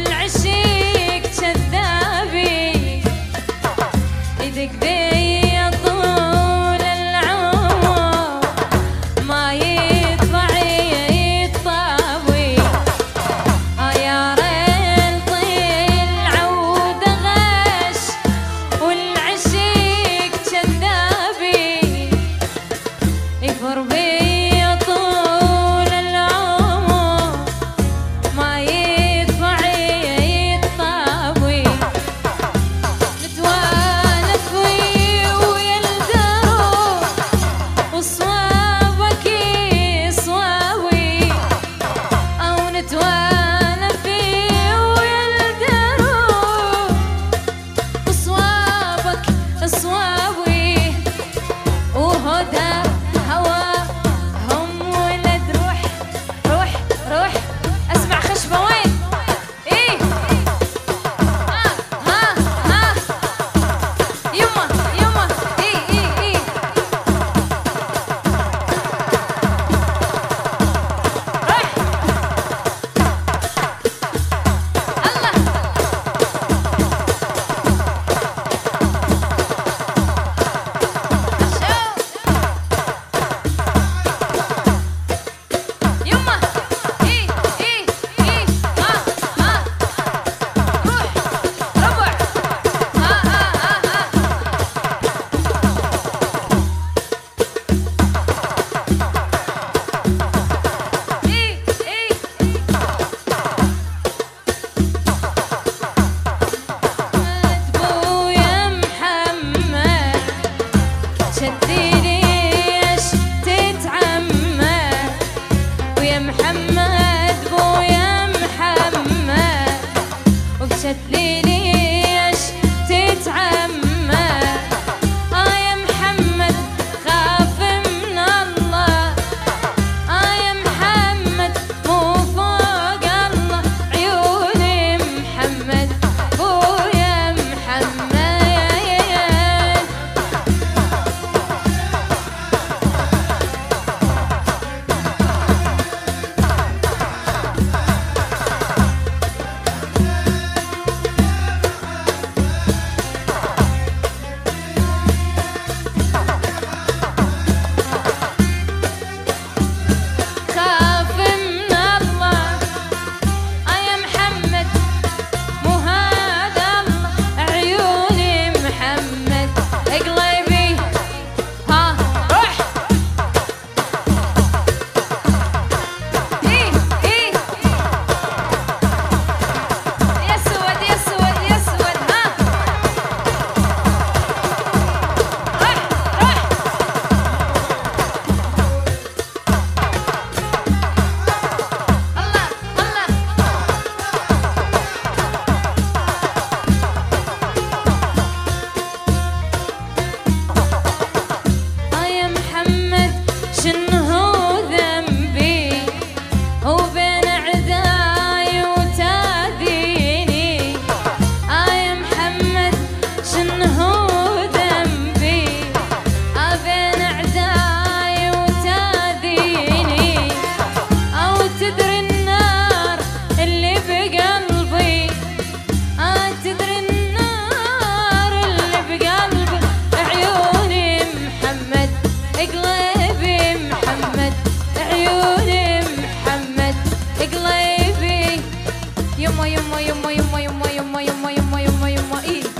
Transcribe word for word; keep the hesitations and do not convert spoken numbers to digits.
والعشيق كذابي ايدك بيا طول العمر ما يطلع يطاوي يا ريل طيل عود غش والعشيق كذابي يفر بيا طول العمر ما يطلع يطاوي نتوالف ويا الدروب وصوابك صواوي او نتوالف ويا الدروب وصوابك صواوي وهدى هوا هم ولد روح روح روح اسمع خشبه وين ايه ها ها ها يما يما ايه ايه ايه روح الله يما ايه ايه ايه ها ها روح ربع ها ها ها ها ايه ايه ابويا محمد شديني ايش تتعمد ويا محمد بويا محمد وبشديني ايش تتعمد اه يا محمد خاف من الله اه يا محمد مو فوق الله عيوني محمد بويا محمد خاف من الله اه يا محمد مو هذا الله عيوني محمد اقلبي ها روح ايه ايه يا سود يا سود يا سود ها روح روح الله الله اه يا محمد شنو ذنبي وبين عداي وتاذيني اه يا محمد شنو ذنبي اه بين عداي وتاذيني او تدري النار اللي بقلبي اه تدري النار اللي بقلبي عيوني محمد قلبي محمد عيوني محمد قلبي يما يما يما يما يما يما يما يما يما يما ايه